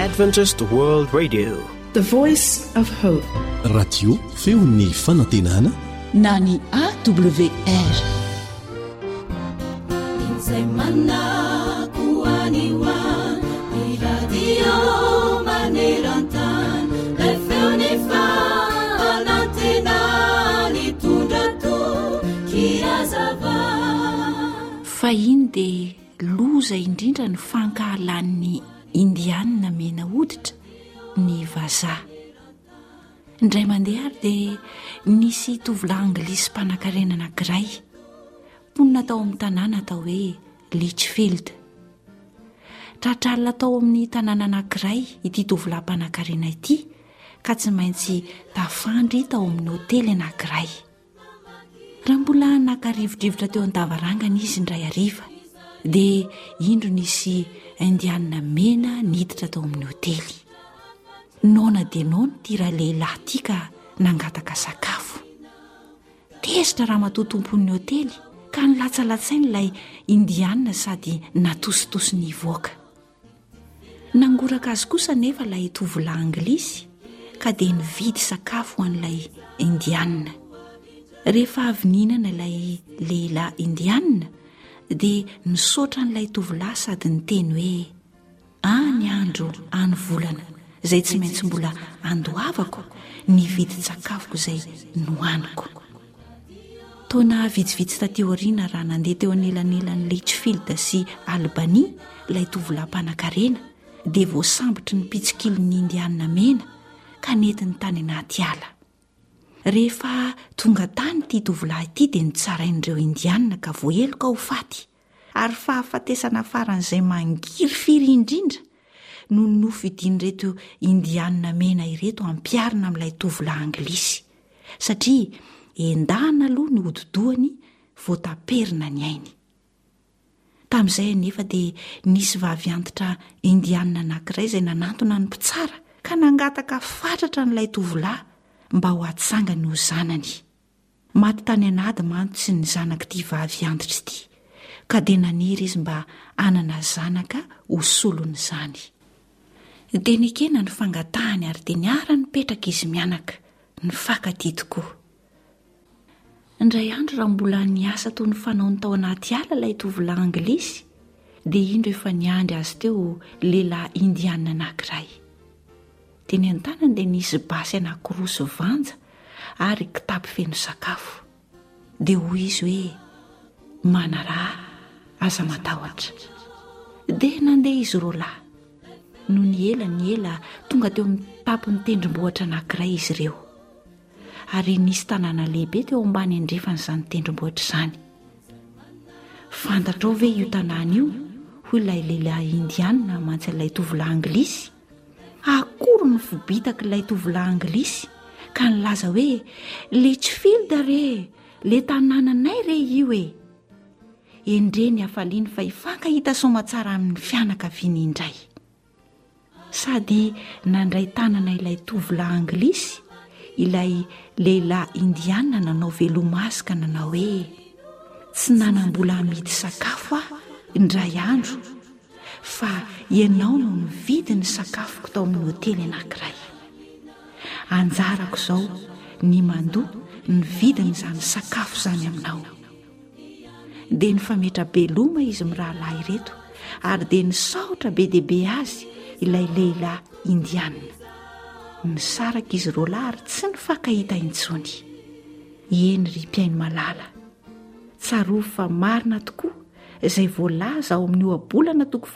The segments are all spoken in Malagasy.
Adventist World Radio, the voice of hope. Radio feon'ny fanantenana na ny AWR. Fa iny dia loza indrindra ny fankahalan'ny indiana mena hoditra ny vazaha. Indray mandeha ary dia nisy tovolahy anglisy mpanankarena anankiray mponina tao amin'ny tanàna atao hoe Litchfield. Tratralina tao amin'ny tanàna anankiray ity tovolahy mpanankarena ity ka tsy maintsy tafandry tao amin'ny hotely anankiray. Raha mbola nakarivodrivotra teo an-davarangana izy indray hariva dia indro nisy indiana mena niditra tao amin'ny hotely. Nona dia nona ity raha lehilahy ity ka nangataka sakafo. Tezitra raha matotompon'ny hotely ka nilatsalatsainy ilay indiana sady natositosy ny voaka. Nangoraka azy kosa nefa ilay tovolahy anglisy ka dia nividy sakafo ho an'ilay indiana. Rehefa avy nihinana ilay lehilahy indiana dia nisaotra n'ilay tovolahy sady niteny hoe any andro any volana izay tsy maintsy mbola andohavako ny vidin-tsakafoko izay nohaniko. Taona vitsivitsy taty aoriana raha nandeha teo anelanelan'ny Litchfield sy Albany ilay tovolahy mpanankarena dia voasambotry ny pitsikilon'ny indiana mena ka nentiny tany anaty ala. Rehefa tonga tany ity tovolahy ity dia nitsarain'ireo indiana ka voaheloka ho faty ary fahafatesana faran'izay mangiry firy indrindra no nofidian'ireto indiana mena ireto ampiarina amin'ilay tovolahy anglisy satria endahana aloha ny hodidohany voataperina ny ainy. Tamin'izay anefa dia nisy vavy antitra indiana anankiray izay nanantona ny mpitsara ka nangataka fatratra n'ilay tovolahy mba ho atsangany ho zanany. Maty tany anady mantsy ny zanak'ity vavy antitra ity ka dia naniry izy mba anana zanaka ho solony izany. Dia nikena ny fangatahany ary dia niara nipetraka izy mianaka ny fankaty tokoa. Indray andro raha mbola niasa toy ny fanaony tao anaty ala ilay tovolahy anglisy dia indro efa niandry azy teo lehilahy indiana anankiray. Dia ny an-tanany dia nisy basy anankiroa sy vanja ary kitapo feno sakafo. Dia hoy izy hoe manaraha aza matahotra. Dia nandeha izy roa lahy. No ny ela tonga teo amin'ny tapon'ny tendrombohitra anankiray izy ireo. Ary nisy tanàna lehibe teo ambany andrefan'izany tendrombohitra izany. Fantatrao ve io tanàna io? Hoy ilay lehilahy indiana mantsy ilay tovolahy anglisy. Akory ny fobitaka ilay tovolahy anglisy ka nilaza hoe Litchfield re, le tanànanay re io e. Endreny hafaliany fa hifankahita somatsara amin'ny fianakaviany indray. Sady nandray tanana ilay tovolahy anglisy ilay lehilahy indiana nanao velomasika nanao hoe tsy nanam-bola amidy sakafo indray andro fa ianao no nividy ny sakafoko tao amin'ny hotely anankiray. Anjarako izao ny mandoa nividiny izany sakafo izany aminao. Dia nifametra beloma izy mirahalahy ireto ary dia nisaotra be dia be azy ilay lehilahy indiana. Nisaraka izy roa lahy ary tsy nifankahita intsony. Eny ry mpiaino malala, tsarovy fa marina tokoa izay voalaza ao amin'ny ohabolana toko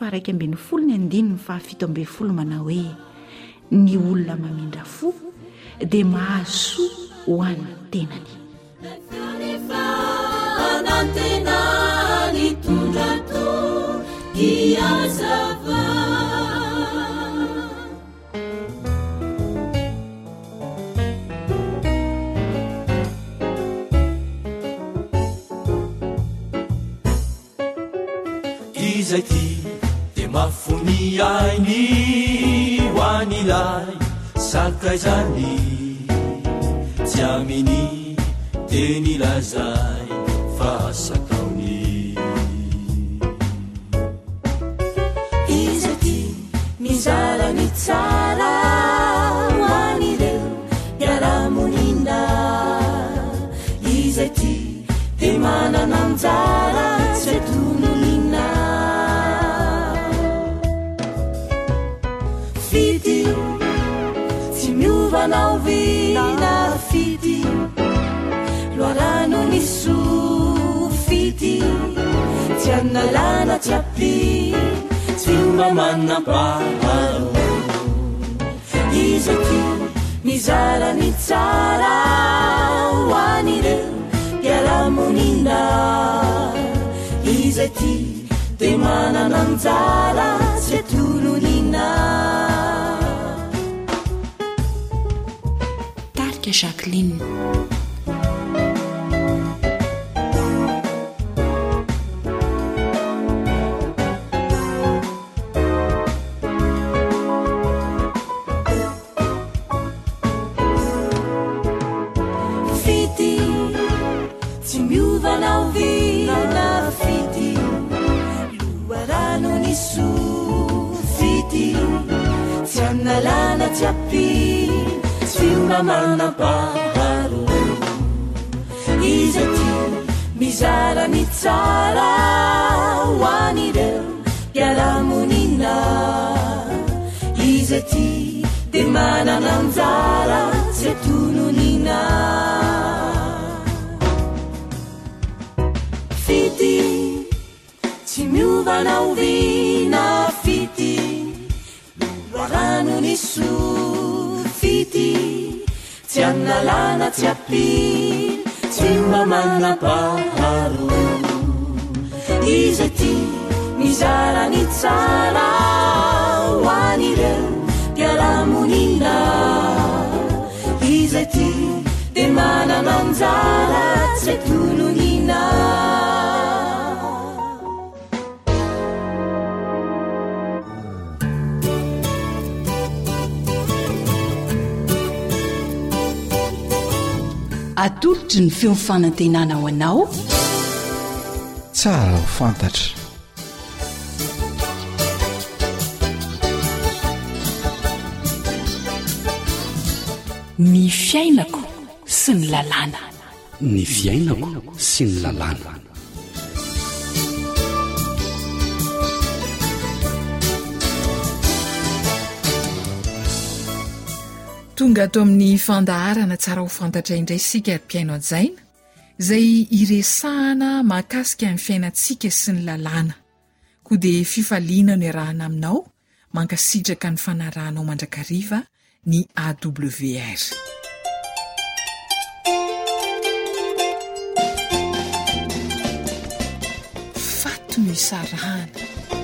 112 manao hoe ny olona mamindra fo dia mahazo soa ho an'ny tenany. Izay ty dia mafony ainy ho an'ilay sakaizany tsy aminy teny lazay fa sataony. Izay ty mizara ny tsara hoan'ireo miaramonina izay ty de manana anjara tsy atononina fity tsy miovanao vina fity loarano niso fity tsy annalana tsy api tsy omba manapahalo iza ty mizara ny tsara hoan'ireo miaramonina izay ty de manana anjara tsy atononina tarika Jacqueline nalana tsy api tsy omba manapaharo iza ty mizara ny tsara hoan'ireo miaramonina iza ty de manana anjara tsy atononina fity tsy miovanao vina fity rano niso fity tsy annalana tsy api tsy omba manapaharo iza ty mizara ny tsara hoan'ireo miaramonina iza ty de manana anjara tsy atononina atolotry ny feofanantenana ho anao tsara ho fantatra ny fiainako sy ny lalàna ny fiainako sy ny lalàna tonga ato amin'ny fandaharana tsara ho fantatra indray sika ary-piaino ajaina izay iresahana mahakasika amin'ny fiainantsika sy ny lalàna koa dia fifaliana no iarahana aminao mankasitraka ny fanarahanao mandrakariva ny AWR fato no isarahana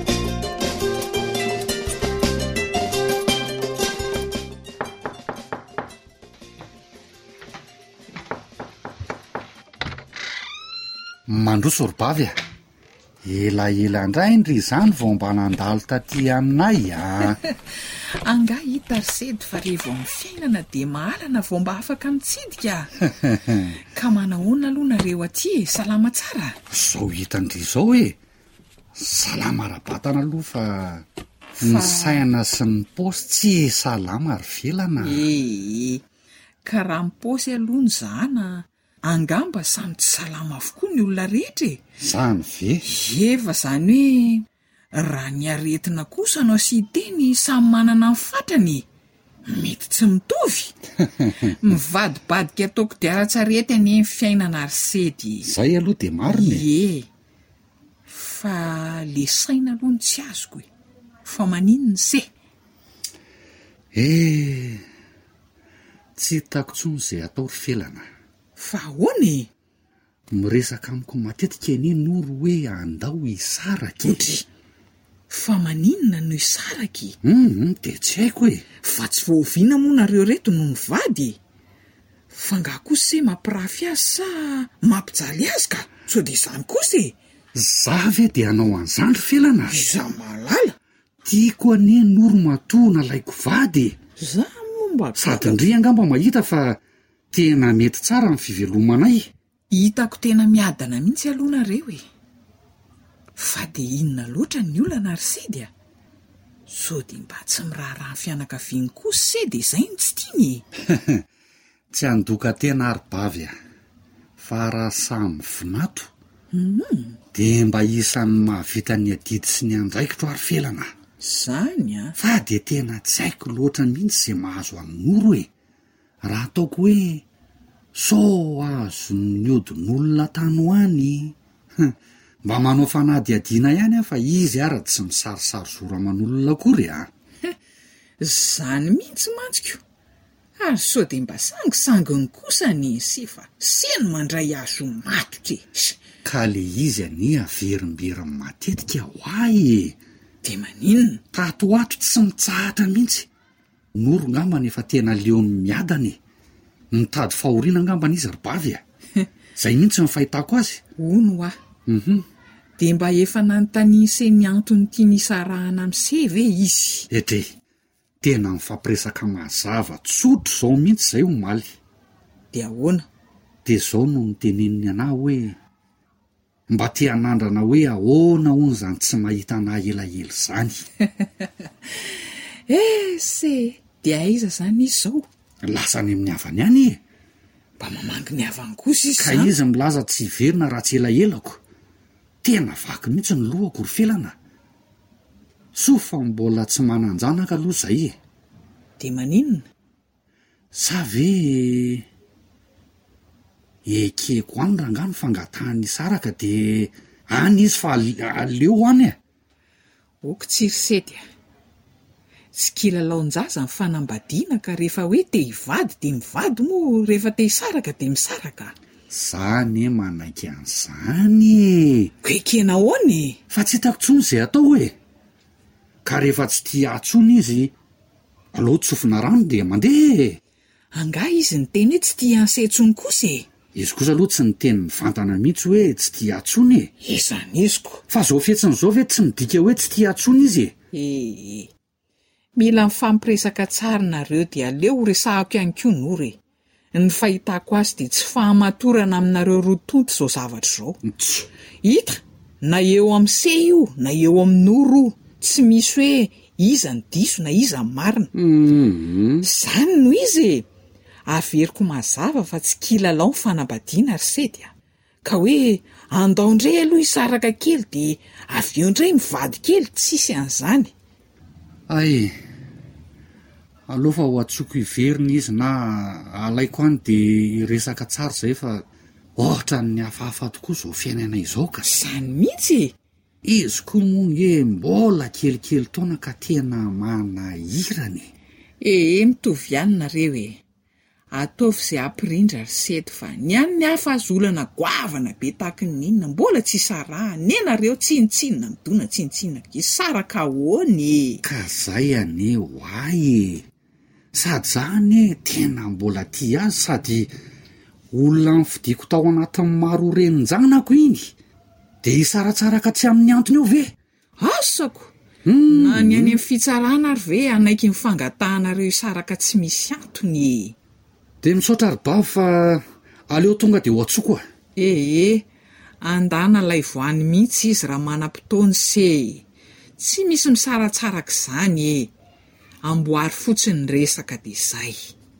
mandroso robavy a elaela indraindry izany vao mba nandalo taty aminay a anga hita arsedy fa rehevo amin'ny fiainana dia mahalana vao mba afaka mitsidika ka manahoana aloha nareo aty e salama tsara zao hitandry zao hoe salama rabatana aloha fa ny saina sy ny paosy tsy salama ary velana ka raha mipôsy aloha ny zana angamba samy tsy salama avokoa ny olona rehetra e zany ve efa zany hoe raha ny aretina kosa no asiteny samy manana ny fatrany mety tsy mitovy mivadibadika ataoko dia ara-tsarety any amin'ny fiainana arsedy zay aloha dia mariny fa le saina aloha ny tsy azoko e fa maninony se tsy hitako tsony izay atao ry felana fa hoany miresaka amiko matetika eny noro hoe andao isaraky fa maninona no isaraky dia tsy haiko e fa tsy voaviana moa nareo reto no ny vady fa ngah kosa se mampirafy azy sa mampijaly azy ka so dia izany kosa e zavy e dia anao an'izany ry felana iza malala tiako ane noro matona laiko vady za momba sady ndry angamba mahita fa tena mety tsara ny fivelomanay hitako tena miadana mihitsy alohanareo e fa dia inona loatra ny olana arsedy a so dia mba tsy miraharaha ny fianakaviany kosa se dia izay no tsy tiany tsy handoka tena arybavy a fa raha samy vinato dia mba isan'ny mahavita ny adidy sy ny andraikitro ary felana zany a fa dia tena tsy haiko loatra mihitsy izay mahazo anoro e raha ataoko hoe so azo ny odin'olona tany hoany mba manao fanady adiana ihany aho fa izy ara tsy misarisary zoraman'olona akory a zany mihitsy mantsiko ary so dia mba sangisanginy kosa ny sy fa seny mandray azo matotra ka le izy any averimberiny matetika ho ay e dia maninona tato ato tsy mitsahatra mihitsy noro ngambany efa tena leony miadany mitady fahoriana ngambany izy rybavy a zay mihitsy ny fahitako azy ono ah dia mba efa nanontaniaseny antony tia nisarahana amin'se ve izy etre tena mifampiresaka mazava tsotro izao mihitsy izay ho maly dia ahoana dia izao no niteneniny anahy hoe mba tia hanandrana hoe ahoana hono zany tsy mahita anahy elaela izany se dia aiza zany izy izao lasany amin'ny havany ihany e mba mamangy ny havany kosa izy ka izy milaza tsy hiverina raha tsy elaelako tena vaky mihitsy ny lohako ry felana so fa mbola tsy mananjanaka aloha izay e dia maninona sa ve ekeko any rangano fangatahany saraka dia any izy fa aleo any e oko tsy risety a tsy kilalaon-jaza ny fanambadiana ka rehefa hoe te hivady dia mivady moa rehefa te hisaraka dia misaraka zany e manaiky an'izany e koekena ahoany fa tsy hitako tsony izay atao e ka rehefa tsy tia atsony izy aloha tsofina rano dia mandeha angah izy ny teny hoe tsy tia ansetsony kosa e izy kosa aloha tsy niteny mivantana mihitsy hoe tsy tia atsony e izaniziko fa zao fietsin'izao ve tsy midika hoe tsy tia atsony izy e mila mifampiresaka tsara nareo dia aleo resahako ihany koa nore ny fahitako azy dia tsy fahamatorana aminareo rotonto izao zavatra izao hita na eo amin'ny se io na eo amin'ny noro io tsy misy hoe iza ny diso na iza ny marina zany no izy e averiko mazava fa tsy kilalao ny fanambadiana ry sedy a ka hoe andao indray aloha hisaraka kely dia avy eo indray mivady kely tsisy an'izany ay aloha fa ho atsoko hiverina izy na alaiko any dia resaka tsara izay fa ohatra ny hafahafa tokoa izao fiainana izao ka zany mihitsy izy koa moa hoe mbola kelikely taona ka tena manahirany mitovy ihany nareo e ataovy izay ampirindra ry sedy fa ny any ny hafa azolana goavana be tahaky ny inona mbola tsy saraha nenareo tsinitsinina midona tsinitsinina saraka ahoany ka zay ane ho ay e sady zany e tena mbola tia azy sady olona nifidiako tao anatin'ny maro reninjanako iny dia hisaratsara ka tsy amin'ny antony eo ve asako na ny any amin'ny fitsarana ary ve anaiky mifangatahanareo hisaraka tsy misy antony dia misaotra rybavy fa aleo tonga dia ho atsoko a andana lay voany mihitsy izy raha manam-potoany se tsy misy misaratsaraka izany amboary fotsiny resaka dia izay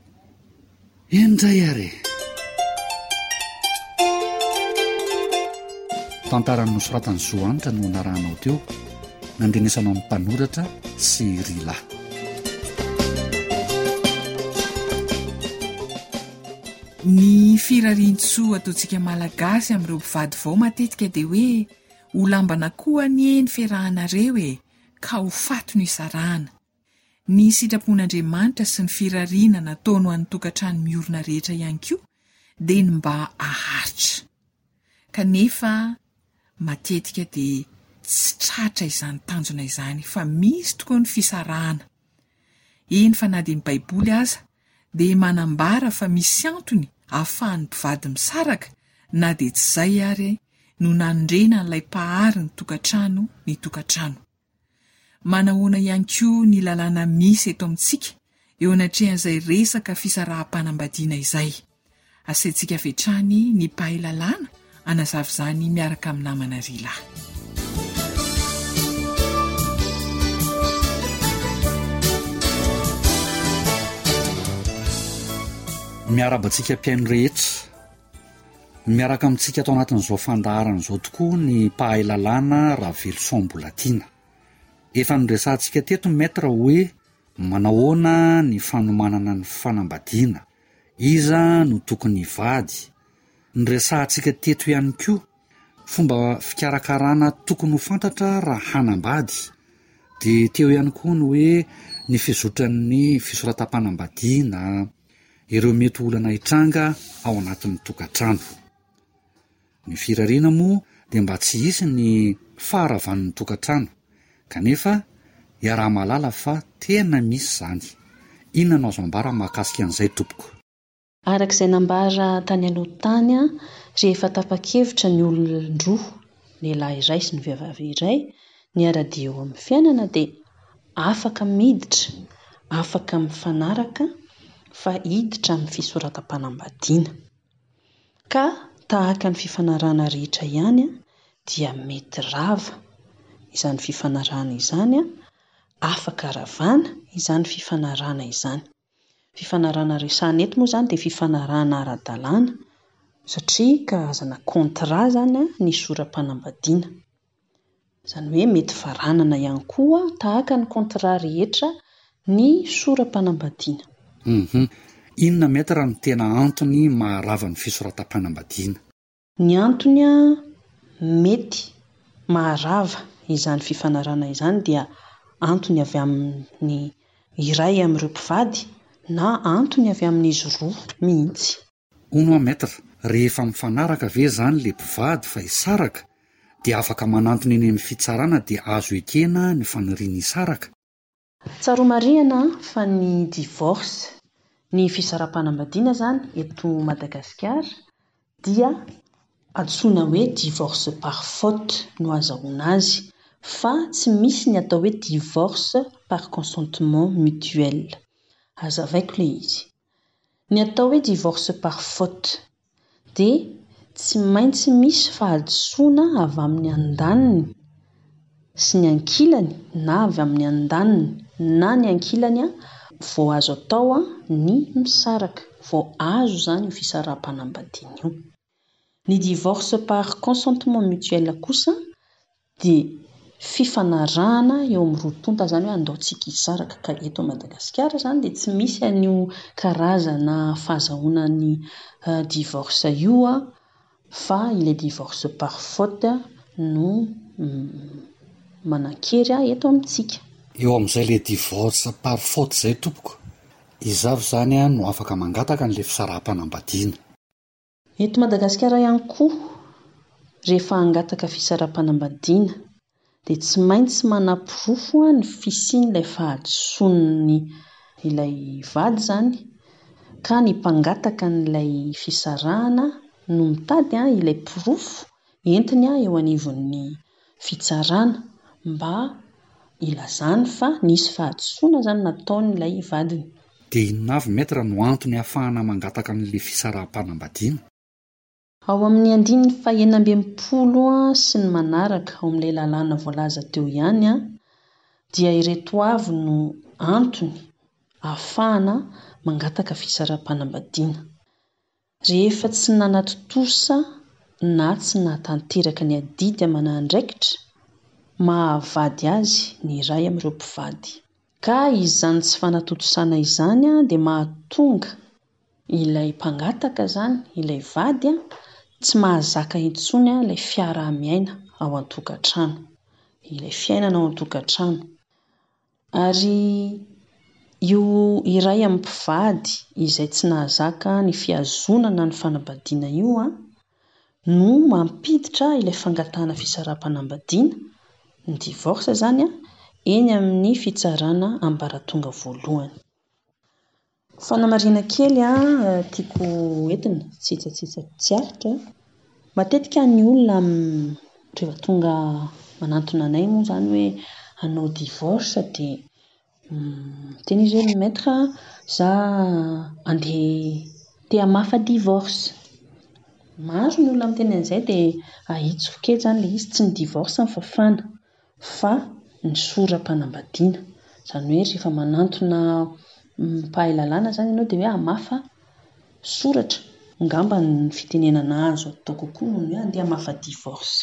endray ary tantarany nosoratany zoanitra no narahanao teo nandrenesanao amin'ny mpanoratra sy rila ny firarian-tsoa ataontsika malagasy amin'ireo mpivady vao matetika dia hoe ho lambana koa ny eny fiarahanareo ka ho fato ny isarahana ny sitrapon'Andriamanitra sy ny firariana nataony ho an'ny tokantrano miorina rehetra ihany koa dia ny mba aharitra kanefa matetika dia tsy tratra izany tanjona izany fa misy tokoa ny fisarahana eny fa na dia ny baiboly aza dia manambara fa misy antony ahafahan'ny mpivady misaraka na dia tsy izay ary no nanondrena n'ilay mpahary ny tokantrano ny tokantrano manahoana ihany koa ny lalàna misy eto amintsika eo anatrehan'izay resaka fisaraha-panambadiana izay asaintsika vetrany ny mpahay lalàna anazavy izany miaraka amin'ny namana rila miarabantsika mpiaino rehetra miaraka amintsika atao anatin'izao fandaharana izao tokoa ny mpahay lalàna Ravelo Sambolatiana. Efa niresantsika teto maître hoe manahoana ny fanomanana ny fanambadiana, iza no tokony vady. Niresantsika teto ihany koa fomba fikarakarana tokony ho fantatra raha hanambady, dia teo ihany koa ny hoe ny fizotran'ny fisoratam-panambadiana, ireo mety olana hitranga ao anatin'ny tokantrano. Ny firariana moa dia mba tsy hisy ny faharavan'ny tokantrano, kanefa iaraha-malala fa tena misy izany. Inona no azo ambara mahakasika an'izay tompoko? Arak'izay nambara tany aloha tany rehefa tapa-kevitra ny olon-droa, lehilahy iray sy ny vehivavy iray, ny ara-dia eo amin'ny fiainana dia afaka miditra, afaka mifanaraka fa hiditra amin'ny fisoratam-panambadiana. Ka tahaka ny fifanarana rehetra ihany dia mety rava izany fifanarana izany, afaka ravana izany fifanarana izany. Fifanarana resahana eto moa izany dia fifanarana ara-dalàna, satria karazana kontra izany ny soram-panambadiana. Izany hoe mety varanana ihany koa tahaka ny kontra rehetra ny soram-panambadiana. Inona maître no tena antony maharava ny fisoratam-panambadiana? Ny antony mety maharava izany fifanarana izany dia antony avy amin'ny iray amin'ireo mpivady na antony avy amin'izy roa mihitsy. Hono maître, rehefa mifanaraka ve izany le mpivady fa hisaraka dia afaka manantona eny amin'ny fitsarana dia azo ekena ny faniriany hisaraka? Tsaromarihana fa ny divorce, ny fisaram-panambadiana izany eto Madagasikara dia antsoina hoe divorce par faute no azahoana azy, fa tsy misy ny atao hoe divorce par consentement mutuel. Hazavaiko ilay izy. Ny atao hoe divorce par faute dia tsy maintsy misy fahadisoana avy amin'ny andaniny sy ny ankilany, na avy amin'ny andaniny na ny ankilany vao azo atao ny misaraka, vao azo izany io fisaram-panambadiana io. Ny divorce par consentement mutuel kosa dia fifanarahana eo amin'ny roa tonta, izany hoe andaontsika hisaraka. Ka eto Madagasikara izany dia tsy misy an'io karazana fahazahoana ny divorce io, fa ilay divorce par faute no manan-kery eto amintsika. Eo amin'izay le divorce par faute izay tompoko, izavy izany no afaka mangataka n'ilay fisaram-panambadiana. Eto Madagasikara ihany koa rehefa hangataka fisaram-panambadiana dia tsy maintsy manam-pirofo ny fisian'ilay fahadisoan'ny ilay vady izany, ka ny mpangataka n'ilay fisarahana no mitady ilay pirofo entiny eo anivon'ny fitsarana mba ilazany fa nisy fahadisoana izany nataon'ilay vadiny. Dia inona avy maître no antony ahafahana mangataka n'ilay fisaram-panambadiana? Ao amin'ny 1990 sy ny manaraka, ao amin'ilay lalàna voalaza teo ihany dia ireto avy no antony ahafahana mangataka fisaram-panambadiana. Rehefa tsy nanatotosa na tsy nahatanteraka ny adidy aman'andraikitra mahavady azy ny iray amin'ireo mpivady, ka izany tsy fanatotosana izany dia mahatonga ilay mpangataka izany, ilay vady tsy mahazaka intsony ilay fiaraha-miaina ao an-tokantrano, ilay fiainana ao an-tokantrano. Ary io iray amin'ny mpivady izay tsy nahazaka ny fihazonana ny fanambadiana io no mampiditra ilay fangatahana fisaram-panambadiana, ny divorce izany eny amin'ny fitsarana ambaratonga voalohany. Fanamarina kely tiako entina tsitsitsitsaritra, matetika ny olona rehefa tonga manantona anay moa izany hoe hanao divorce dia teny izy hoe maître za andeha te hamafa divorce. Maro ny olona miteny an'izay dia ahitsy fo kely izany ilay izy, tsy ny divorce ny fafana fa ny soram-panambadiana. Izany hoe rehefa manantona mpahay lalàna izany ianao dia hoe hamafa soratra ngamba ny fitenenana azo atao kokoa noho ny hoe andeha hamafa divorce.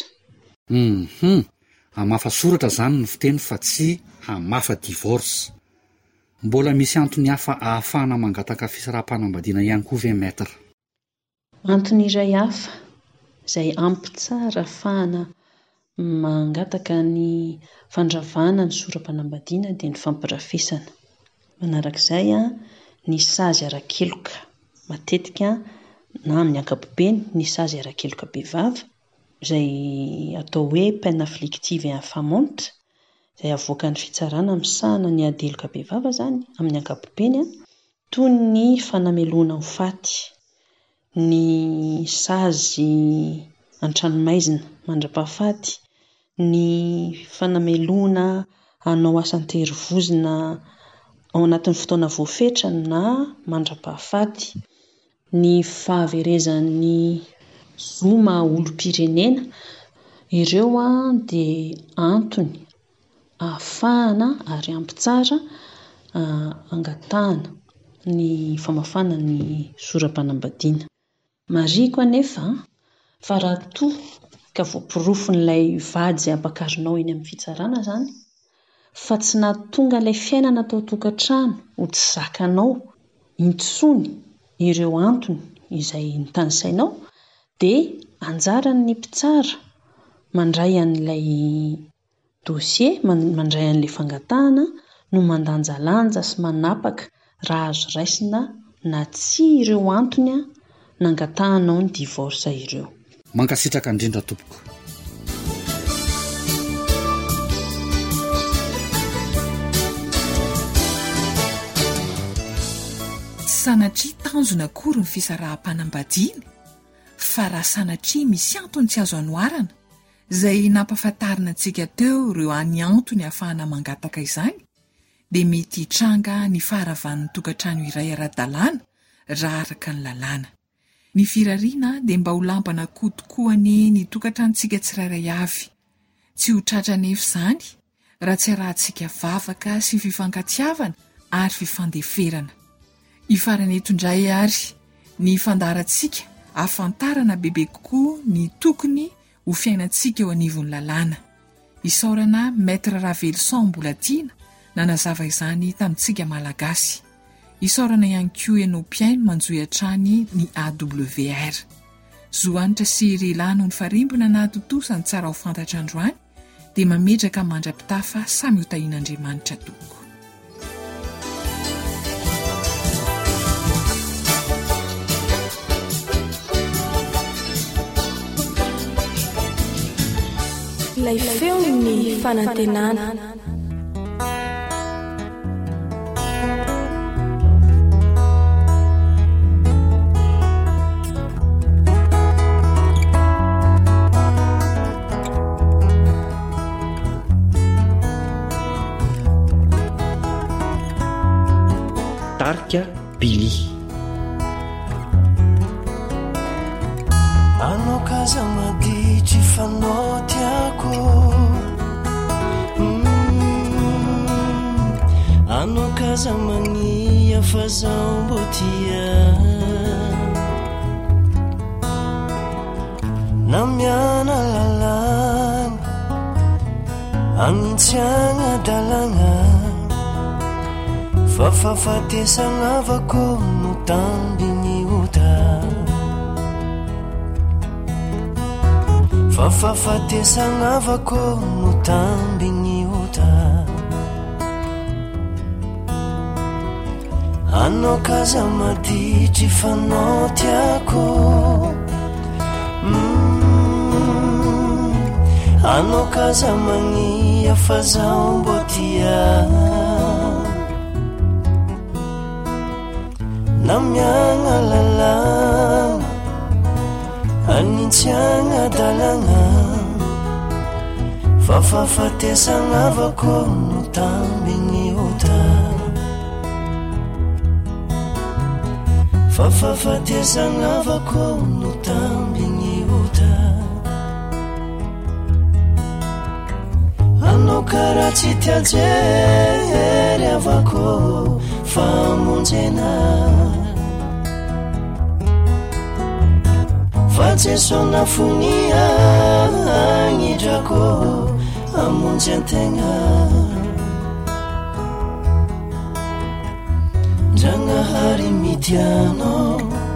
Hamafa soratra zany ny fiteny fa tsy hamafa divorce. Mbola misy antony hafa ahafahana mangataka fisaraha-panambadiana ihany koa ve maître? Antony iray hafa izay ampy tsara ahafahana mangataka ny fandravana ny soram-panambadiana dia ny fampirafesana. Manarak'izay ny sazy ara-keloka matetika na amin'ny ankapobeny ny sazy ara-keloka behivavy izay atao hoe peine afflictive et infamante izay avoaka ny fitsarana misahana ny adeloka behivava zany amin'ny ankapobeny toy ny fanamelona ho faty, ny sazy an-tranomaizina mandra-pahafaty, ny fanamelona hanao asan-terivozina ao anatin'ny fotoana voafetra na mandra-pahafaty, ny fahaverezan'ny zoma olom-pirenena. Ireo dia antony ahafahana ary ampy tsara angatahana ny famafana ny soram-panambadiana. Mariko anefa fa raha toa ka voapirofon'ilay vady ampakarinao eny amin'ny fitsarana zany fa tsy nahatonga ilay fiainana atao tokantrano ho tsy zakanao intsony ireo antony izay nitanisainao dia anjaran'ny mpitsara mandray an'ilay dossier, mandray an'ilay fangatahana no mandanjalanja sy manapaka raha azo raisina na tsy ireo antony nangatahanao ny divorce ireo. Mankasitraka indrindra tompoko. Sanatria tanjona akory ny fisaraha-panambadiana fa raha sanatria misy antony tsy azo anoarana izay nampahafantarina antsika teo ireo any antony ahafahana mangataka izany dia mety hitranga ny faharavan'ny tokantrano iray ara-dalàna raha araka ny lalàna. Ny firariana dia mba ho lampana kotokoany ny tokantranontsika tsirairay avy, tsy ho tratra nefa izany raha tsy arahantsika vavaka sy fifankatiavana ary fifandeferana. Ifarany eto indray ary ny fandarantsika ahafantarana bebe kokoa ny tokony ho fiainantsika eo anivon'ny lalàna. Isaorana Maître Ravelson Mbolatina nanazava izany tamintsika malagasy. Isaorana ihany koa Enopiaino manjoy hatrany ny AWR. Zoanitra sy Rilano ny farimbona na atontosany tsara ho fantatra androany dia mametraka mandrapitafa samy ho tahian'Andriamanitra toko. Ilay feo ny fanantenana. Tarika Billy. Anao kaza maditry fanao tiako, anao kaza magnia fa zaho mbo tia, namiana lalana anintsiagna dalagna, fa fahafatesagna avako no tambiny ota, fa fahafatesagna avako no tambiny ota. Anao kaza maditry fanao tiako, anao kaza magnia fa zaho mbo tia, namiagna lalagna anintsiagna dalagna, fa fahafatesagna avako no tambiny ota, fa fahafatesagna avako no tambiny ota. Anao karaha tsy tiajery avako fa monjena, fajesona fonia agnyidrako amonjy antegna ndragnahary mitianao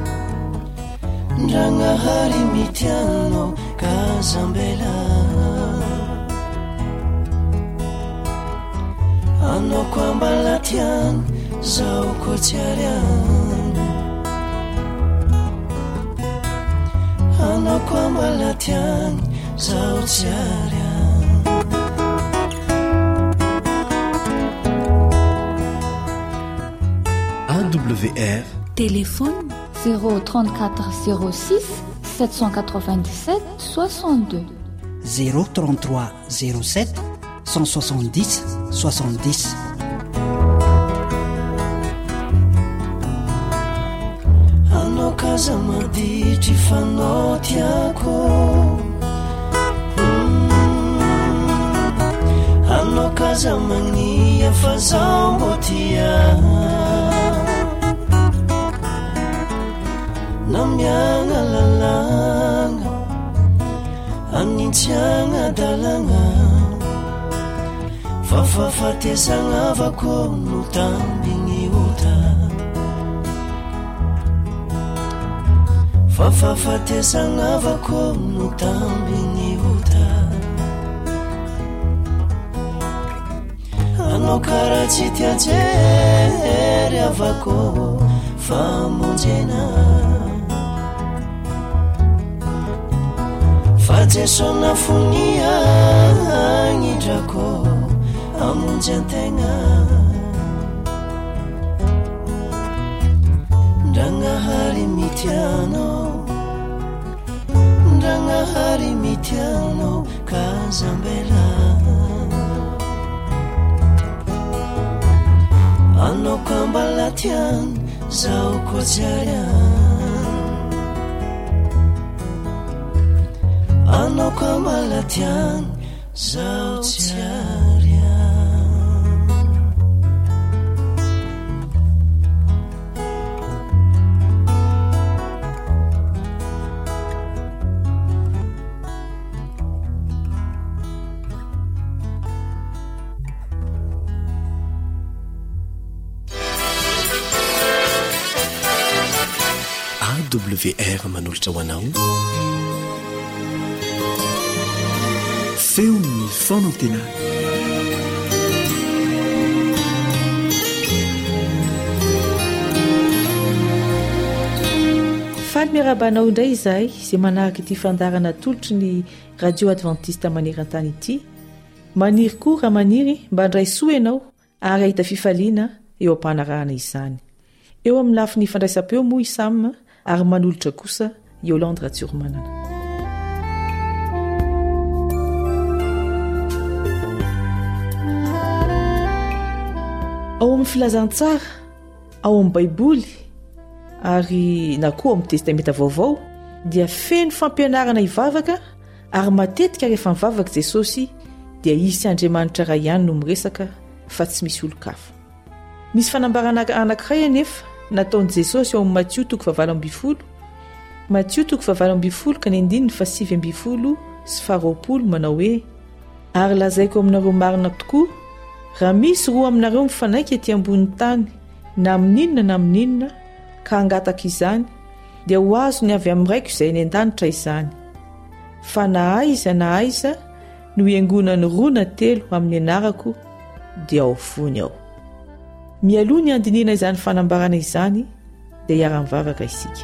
ndragnahary mitianao kazambela anao ko ambalatiany zao ko tsiariany anao ko ambalatiany zao tsiariany AWR téléphone 034 06 797 62 033 07 170 70 anao kaza maditry fanao tiako anao kaza magnia fa zao mbô tia namiagna lalagna anintsiagna dalagna fafafatesagna avako no tambigny ota fafafatesagna avako no tambigny ota anao karaha tsy tiajery avako famonjena fajesona fonia agnidrako amonjy antegna ndragnahary mitianao ndragnahary mitianao kazambela anao ko ambalatiany zao ko tsiariany anao ko ambalatiany zao tsiariany AWR manolotra ho anao feon'ny fonantena faly miarabanao indray izahay izay manaraka ity fandarana tolotry ny radio adventiste maneran-tany ity maniry koa raha maniry mba ndray soa ianao ary ahita fifaliana eo am-panarahana izany eo amin'ny lafi ny fandraisam-peo moa isama ary manolotra kosa Yolande Ratsurmanana. Ao amin'ny filazantsara ao amin'ny baiboly ary na koa amin'ny testamenta vaovao dia feno fampianarana hivavaka ary matetika rehefa mivavaka Jesosy dia isy Andriamanitra iray ihany no miresaka fa tsy misy olo-kafa. Misy fanambarana anankiray anefa nataon'i Jesosy ao amin'ny Matthieu 7:20 Matthieu 7:20 ka ny 7:20 sy 20 manao hoe ary lazaiko aminareo marina tokoa raha misy roa aminareo mifanaiky ety ambonin'ny tany na amin'inona na amin'inona ka angataka izany dia ho azo ny avy amin'ny raiko izay ny an-danitra izany fa na aiza no iangonany roa na telo amin'ny anarako dia ao fony ao. Mialoha ny andinina izany fanambarana izany dia hiara-mivavaka isika.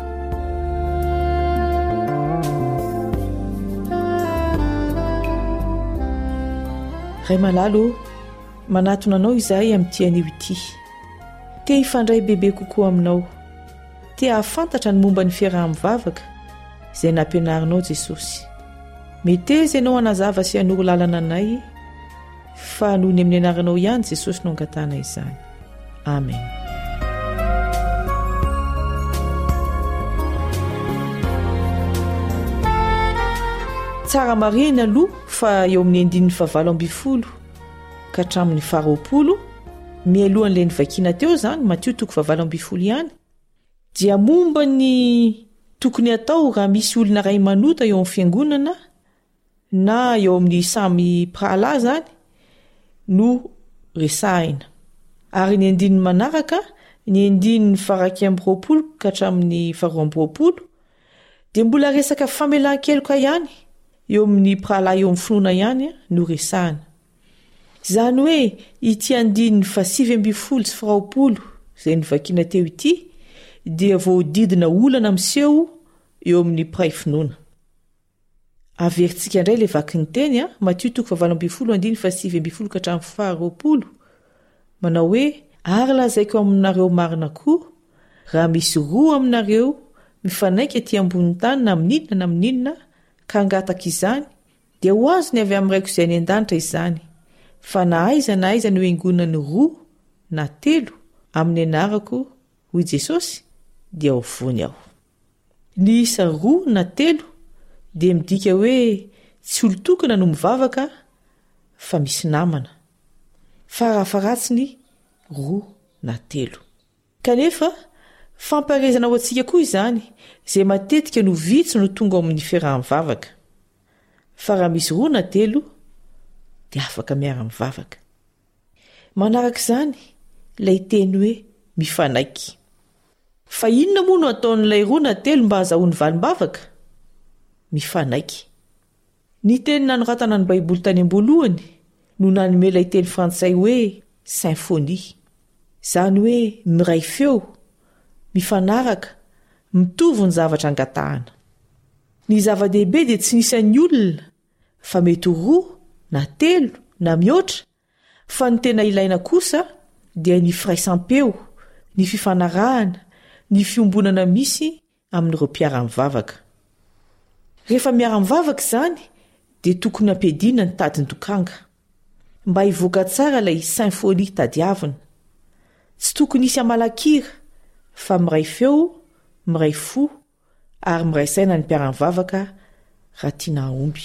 Ray malalo manatona anao izahay amin'ity anio ity. Te hifandray bebe kokoa aminao. Te hahafantatra ny momba ny fiaraha-mivavaka izay nampianarinao Jesosy. Meteza ianao hanazava sy hanoro lalana anay fa noho ny amin'ny anaranao ihany Jesosy no angatana izany. Amen. Tsara marina aloha fa eo amin'ny 9:20 ka hatramin'ny 20 mialohan'ilay ny vakiana teo zany Matthieu 7:20 ihany dia momba ny tokony atao raha misy olona ray manota eo amin'ny fiangonana na eo amin'ny samy prahala zany no resahina. Ary ny andininy manaraka ny andininy 120 ka hatramin'ny 220 dia mbola resaka famelan-keloka ihany eo amin'ny prahala eo amin'ny finoana ihany no resahina. Zany hoe ity andininy 720 sy 20 izay novakiana teo ity dia voadidina olana miseho eo amin'ny pray finoana. Averintsika indray le vaky ny teny Matthieu 7:20 ka hatramin'ny 20 manao hoe ary lazaiko aminareo marina koa raha misy roa aminareo mifanaiky aty ambony tany na amin'inona na amin'inona ka angataka izany dia ho azony avy amin'ny raiko izay any an-danitra izany. Fa na aiza no engonany roa na telo amin'ny anarako hoy Jesosy dia ovony aho. Ny isa roa na telo dia midika hoe tsy olo-tokana no mivavaka fa misy namana. Farafaratsiny roa na telo. Kanefa famparezana ho antsika koa izany izay matetika no vitsy no tonga amin'ny fiaraha-mivavaka. Fa raha misy roa na telo dia afaka miara-mivavaka. Manaraka izany ilay teny hoe mifanaiky. Fa inona moa no ataon'ilay roa na telo mba hahazahoany valim-bavaka? Mifanaiky. Ny teny nanoratana ny Baiboly tany am-boalohany no nanome ilay teny frantsay hoe symphonie. Zany hoe miray feo, mifanaraka, mitovy ny zavatra angatahana. Ny zava-dehibe dia tsy nisy an'ny olona fa mety roa na telo na mihoatra, fa ny tena ilaina kosa dia ny firaisampeo, ny fifanarahana, ny fiombonana misy amin'ireo mpiara-mivavaka. Rehefa miara-mivavaka izany dia tokony ampiadiana ny tadin-dokanga mba hivoaka tsara ilay symphonie tadiavina. Tsy tokony hisy amalakira fa miray feo, miray fo ary miray saina ny mpiara-mivavaka raha tiana aomby.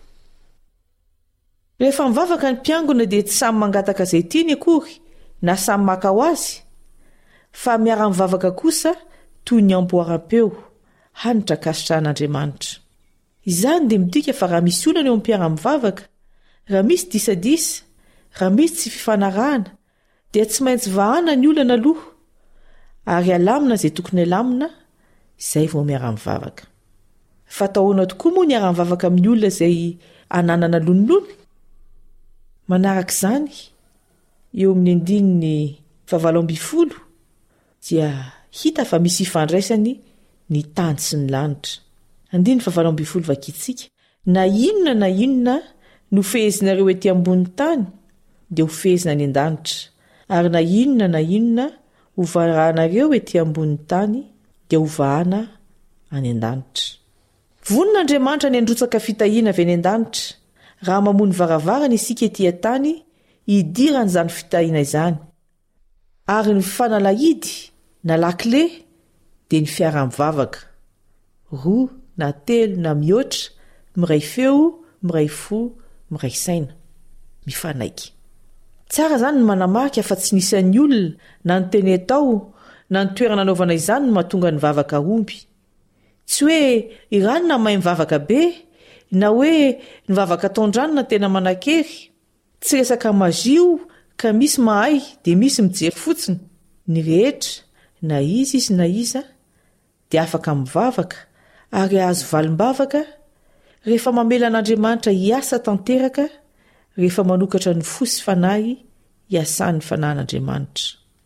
Rehefa mivavaka ny mpiangona dia tsy samy mangataka izay tiany akory na samy maka ho azy, fa miara-mivavaka kosa toy ny amboaram-peo hanitra kasitrahan'Andriamanitra. Izany dia midika fa raha misy olana eo amin'ny mpiara-mivavaka, raha misy disadisa, raha misy tsy fifanarahana, dia tsy maintsy vahana ny olana aloha ary alamina izay tokony alamina, izay vao miara-mivavaka. Fatahoana tokoa moa ny miara-mivavaka amin'ny olona izay ananana lonilony. Manaraka izany eo amin'ny andininy 720 dia hita fa misy ifandraisany ny tany sy ny lanitra. Andininy 720 vakitsika. Na inona no fehezinareo ety ambony tany dia ho fehezina any an-danitra, ary na inona ho vahanareo ety ambony tany dia ho vahana any an-danitra. Vonin'Andriamanitra ny androtsaka fitahiana avy any an-danitra raha mamony varavarana isika ety an-tany hidirana izany fitahiana izany. Ary ny fanalahidy na lakile dia ny fiara-mivavaka. Roa na telo na mihoatra, miray feo, miray fo, miray saina, mifanaiky. Tsara zany ny manamarika fa tsy nisy an'ny olona na ny teny atao na ny toerana anaovana izany no mahatonga ny vavaka omby. Tsy hoe iranona mahay mivavaka be na hoe ny vavaka taon-dranona tena manan-kery. Tsy resaka mazio ka misy mahay dia misy mijery fotsiny. Ny rehetra na izy na iza dia afaka mivavaka ary azo valim-bavaka rehefa mamela an'Andriamanitra hiasa tanteraka, rehefa manokatra ny fo sy fanahy hiasany fanan'Andriamanitra.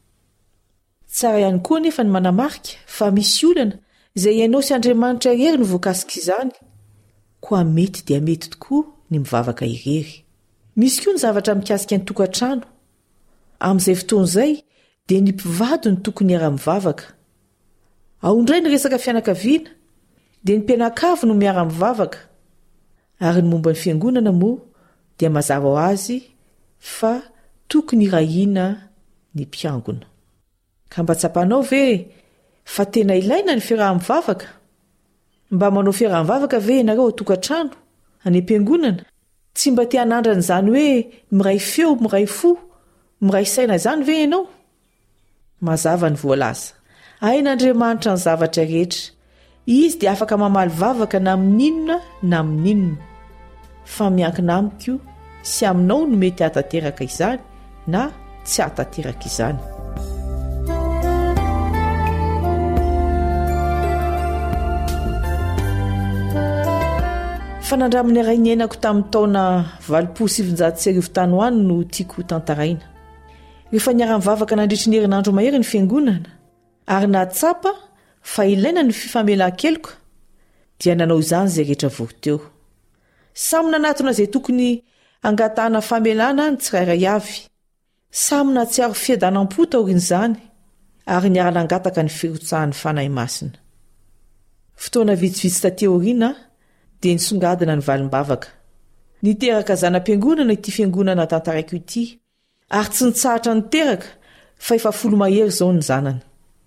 Tsara ihany koa nefa ny manamarika fa misy olana izay hainao sy Andriamanitra irery no voakasika izany, koa mety dia mety tokoa ny mivavaka irery. Misy koa ny zavatra mikasika ny tokantrano. Amin'izay fotoana izay dia ny mpivady no tokony miara-mivavaka. Ao indray ny resaka fianakaviana dia ny mpianakavy no miara-mivavaka. Ary ny momba ny fiangonana moa dia mazava ho azy fa tokony irahina ny mpiangona. Ka mba tsapanao ve fa tena ilaina ny fiaraha-mivavaka? Mba manao fiaraha-mivavaka ve ianareo tokantrano any am-piangonana? Tsy mba te hanandrana izany hoe miray feo, miray fo, miray saina izany ve ianao? Mazava ny voalaza. Hain'Andriamanitra ny zavatra rehetra izy dia afaka mamaly vavaka na amin'inona na amin'inona fa miankina amiko sy aminao no mety hatateraka izany na tsy hatateraka izany. fanandramin'ny iray ny ainako tamin'ny taona 2019 tany hoany no tiako tantaraina. Rehefa niara-mivavaka nandritry ny herinandro mahery ny fiangonana ary nahatsapa fa ilaina ny fifamelan-keloka dia nanao izany izay rehetra vao teo. Samy nanatona izay tokony angatahana famelana ny tsirairay avy. Samy natsiaro fiadanam-po taorin'izany ary niara-nangataka ny firotsahan'ny fanahy masina. Fotoana vitsivitsy tateo aoriana dia nisongadina ny valim-bavaka. Niteraka zanam-piangonana ity fiangonana tantaraiko ity ary tsy nitsahatra niteraka fa efa 10 mahery izao ny zanany.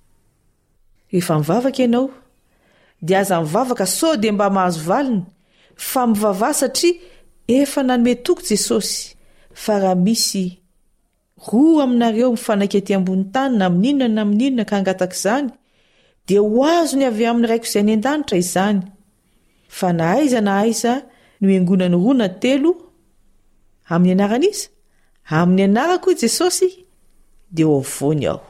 Rehefa mivavaka ianao dia aza mivavaka sao dia mba mahazo valiny fa mivavah satria efa nanome toko Jesosy fa raha misy roa aminareo mifanaiky aty ambony tany na amin'inona na amin'inona ka hangataka izany dia ho azo ny avy amin'ny raiko izay ny an-danitra izany. Fa na aiza no iangonany 2 na 3 amin'ny anaran'iza amin'ny anarako Jesosy dia ho avoany aho.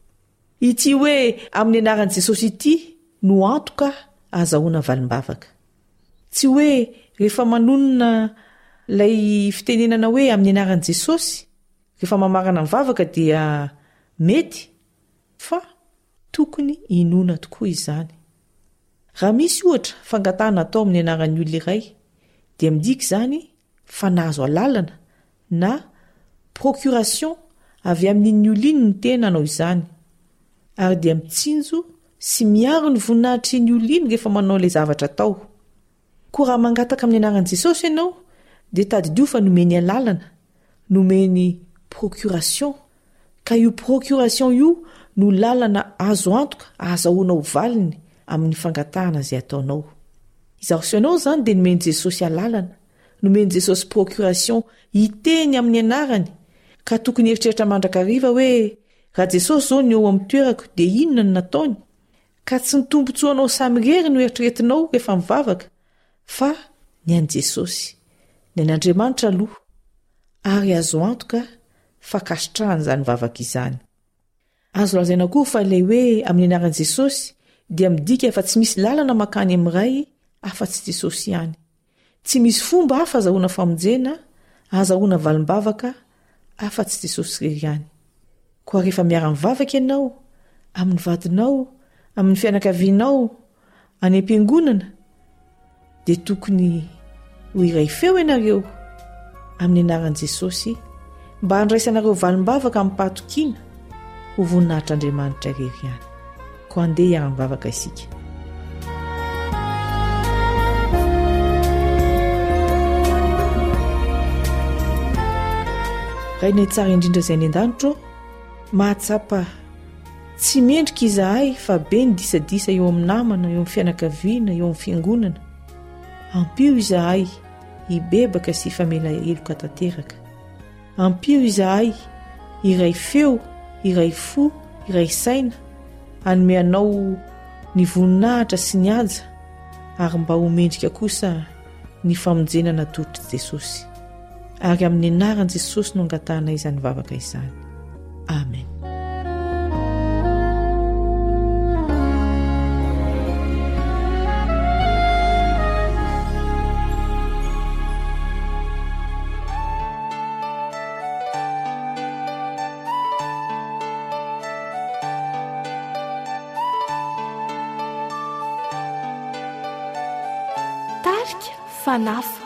Ity hoe amin'ny anaran'i Jesosy ity no antoka azahoana valim-bavaka. Tsy hoe rehefa manonona lay fitenenana hoe amin'ny anaran'i Jesosy rehefa mamarana mivavaka dia mety fa tokony inona tokoa izany. Raha misy ohatra fangatahana atao amin'ny anaran'ny olona iray dia midika izany fa nahazo alalana na procuration avy amin'iny olona ny tena anao izany ary dia mitsinjo sy miaro ny voninahitry ny olona rehefa manao ilay zavatra atao. Koa raha mangataka amin'ny anaran'i Jesosy ianao dia tadidio fa nomeny alalana, nomeny procuration ka io procuration io no lalana azo antoka azahoanao valiny amin'ny fangatahana izay ataonao. Izaho sy ianao izany dia nomeny Jesosy alalana, nomeny Jesosy procuration hiteny amin'ny anarany ka tokony eritreritra mandrakariva hoe raha Jesosy zao ny eo amin'ny toerako dia inona no nataony, ka tsy ny tombontsoanao samirery no eritreretinao rehefa mivavaka fa ny an'i Jesosy, ny an'Andriamanitra aloha ary azo antoka fa kasitrahana izany vavaka izany. Azo lazaina koa fa ilay hoe amin'ny anaran'i Jesosy dia midika fa tsy misy lalana makany amin'ny ray afa-tsy Jesosy ihany. Tsy misy fomba hafa azahoana famonjena, azahoana valim-bavaka afa-tsy Jesosy irery ihany. Koa rehefa miara-mivavaka ianao amin'ny vadinao, amin'ny fianakavianao, any am-piangonana dia tokony ho iray feo ianareo amin'ny anaran'i Jesosy mba handraisanareo valim-bavaka amin'ny pahatokiana ho voninahitr'Andriamanitra irery ihany. Ko andeha hiara-mivavaka isika. Rainay tsara indrindra izay ny an-danitro, mahatsapa tsy mendrika izahay fa be ny disadisa eo amin'ny namana, eo amin'ny fianakaviana, eo amin'ny fiangonana. Ampio izahay hibebaka sy hifamela heloka tanteraka. Ampio izahay iray feo, iray fo, iray saina hanome anao ny voninahitra sy ny haja ary mba ho mendrika kosa ny famonjena natolotra Jesosy. Ary amin'ny anaran'i Jesosy no angatahana izany vavaka izany. Amen. Tarika fanafa.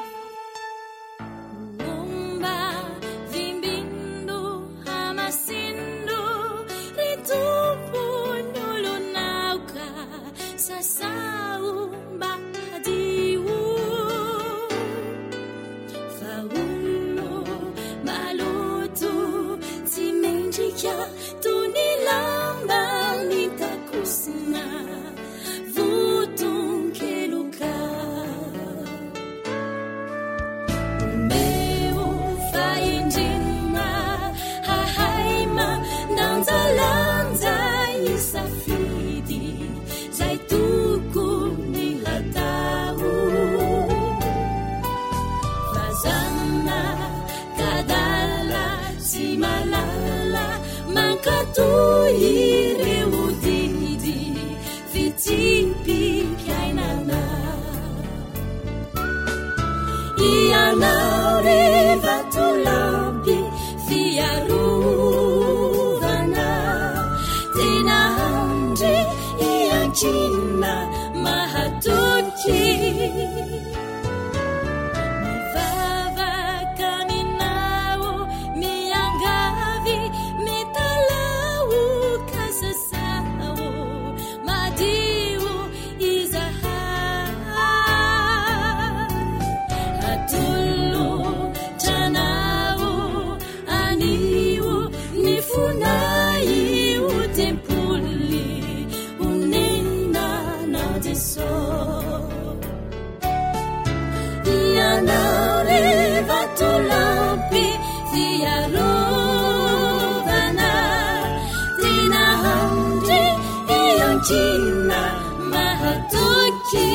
iankina mahatoky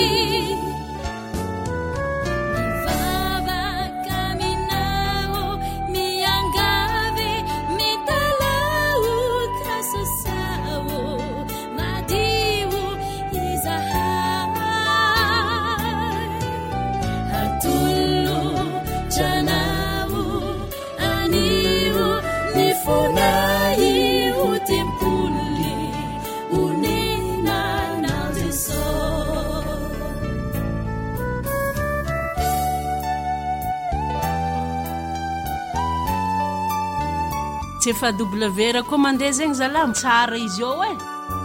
tsy efa w ra koa mandeha zegny zala tsara izy eo e